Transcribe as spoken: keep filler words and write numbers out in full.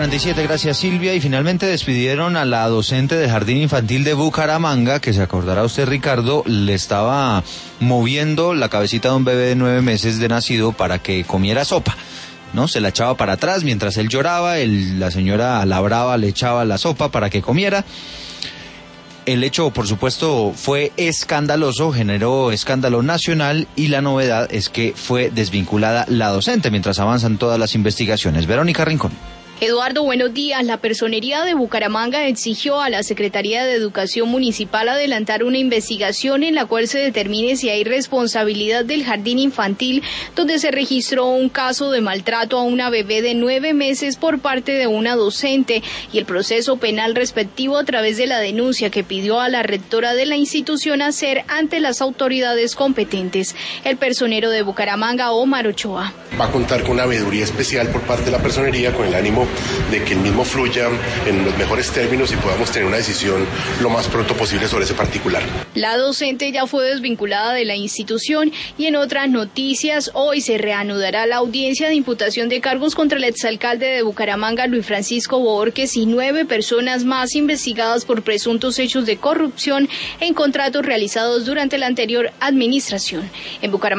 cuarenta y siete, gracias Silvia. Y finalmente despidieron a la docente del Jardín Infantil de Bucaramanga, que se acordará usted, Ricardo, le estaba moviendo la cabecita de un bebé de nueve meses de nacido para que comiera sopa, ¿no? Se la echaba para atrás mientras él lloraba, él, la señora a la brava le echaba la sopa para que comiera. El hecho, por supuesto, fue escandaloso, generó escándalo nacional, y la novedad es que fue desvinculada la docente mientras avanzan todas las investigaciones. Verónica Rincón. Eduardo, buenos días. La Personería de Bucaramanga exigió a la Secretaría de Educación Municipal adelantar una investigación en la cual se determine si hay responsabilidad del jardín infantil, donde se registró un caso de maltrato a una bebé de nueve meses por parte de una docente, y el proceso penal respectivo a través de la denuncia que pidió a la rectora de la institución hacer ante las autoridades competentes. El personero de Bucaramanga, Omar Ochoa. Va a contar con una veeduría especial por parte de la Personería con el ánimo de que el mismo fluya en los mejores términos y podamos tener una decisión lo más pronto posible sobre ese particular. La docente ya fue desvinculada de la institución, y en otras noticias, hoy se reanudará la audiencia de imputación de cargos contra el exalcalde de Bucaramanga, Luis Francisco Bohórquez, y nueve personas más investigadas por presuntos hechos de corrupción en contratos realizados durante la anterior administración. En Bucaramanga